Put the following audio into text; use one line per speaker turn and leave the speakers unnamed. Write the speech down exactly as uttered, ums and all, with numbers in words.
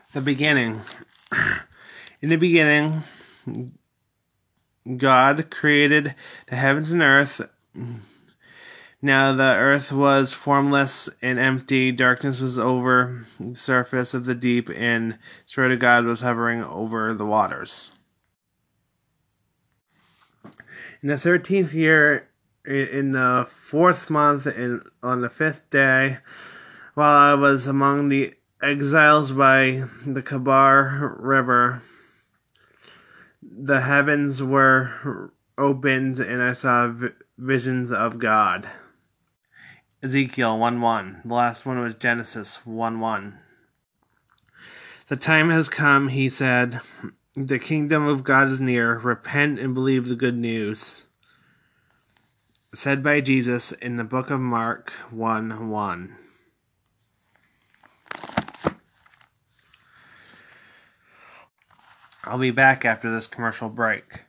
The beginning. In the beginning, God created the heavens and earth. Now the earth was formless and empty. Darkness was over the surface of the deep, and the Spirit of God was hovering over the waters. In the thirteenth year, in the fourth month, and on the fifth day, while I was among the exiles by the Kabar River, the heavens were opened, and I saw visions of God. Ezekiel one one. The last one was Genesis one one. The time has come, he said. The kingdom of God is near. Repent and believe the good news. Said by Jesus in the book of Mark one one. I'll be back after this commercial break.